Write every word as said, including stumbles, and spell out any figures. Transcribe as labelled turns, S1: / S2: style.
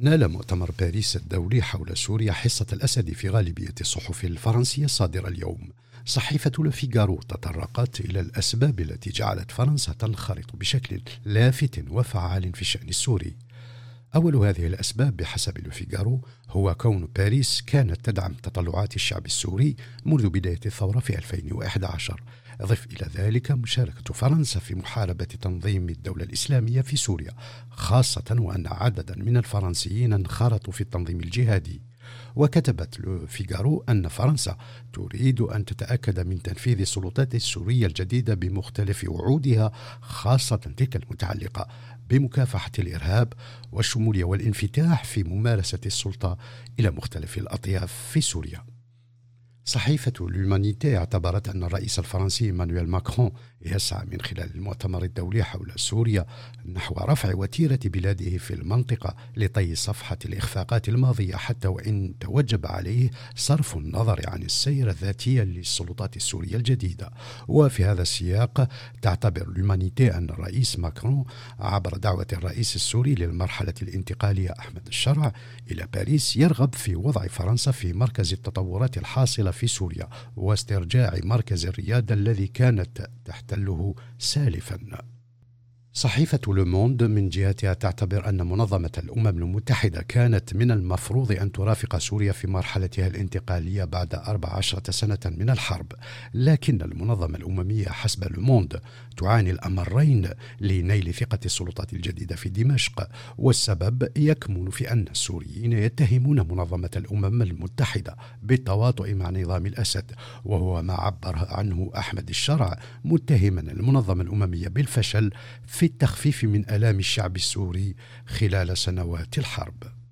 S1: نال مؤتمر باريس الدولي حول سوريا حصة الأسد في غالبية الصحف الفرنسية الصادرة اليوم. صحيفة لو فيغارو تطرقت إلى الأسباب التي جعلت فرنسا تنخرط بشكل لافت وفعال في الشأن السوري. أول هذه الأسباب بحسب لو فيغارو هو كون باريس كانت تدعم تطلعات الشعب السوري منذ بداية الثورة في ألفين وإحدى عشر. ضف إلى ذلك مشاركة فرنسا في محاربة تنظيم الدولة الإسلامية في سوريا، خاصة وأن عددا من الفرنسيين انخرطوا في التنظيم الجهادي. وكتبت لو فيغارو أن فرنسا تريد أن تتأكد من تنفيذ السلطات السورية الجديدة بمختلف وعودها، خاصة تلك المتعلقة بمكافحة الإرهاب والشمولية والانفتاح في ممارسة السلطة إلى مختلف الأطياف في سوريا. صحيفة لومانيتي اعتبرت أن الرئيس الفرنسي مانويل ماكرون يسعى من خلال المؤتمر الدولي حول سوريا نحو رفع وتيرة بلاده في المنطقة لطي صفحة الإخفاقات الماضية، حتى وإن توجب عليه صرف النظر عن السير الذاتي للسلطات السورية الجديدة. وفي هذا السياق تعتبر لومانيتي أن الرئيس ماكرون عبر دعوة الرئيس السوري للمرحلة الانتقالية أحمد الشرع إلى باريس يرغب في وضع فرنسا في مركز التطورات الحاصلة في سوريا واسترجاع مركز الريادة الذي كانت تحتله سالفا. صحيفة لو موند من جهتها تعتبر أن منظمة الأمم المتحدة كانت من المفروض أن ترافق سوريا في مرحلتها الانتقالية بعد أربع عشرة سنة من الحرب، لكن المنظمة الأممية حسب لو موند تعاني الأمرين لنيل ثقة السلطات الجديدة في دمشق، والسبب يكمن في أن السوريين يتهمون منظمة الأمم المتحدة بالتواطؤ مع نظام الأسد، وهو ما عبر عنه أحمد الشرع متهما المنظمة الأممية بالفشل في التخفيف من آلام الشعب السوري خلال سنوات الحرب.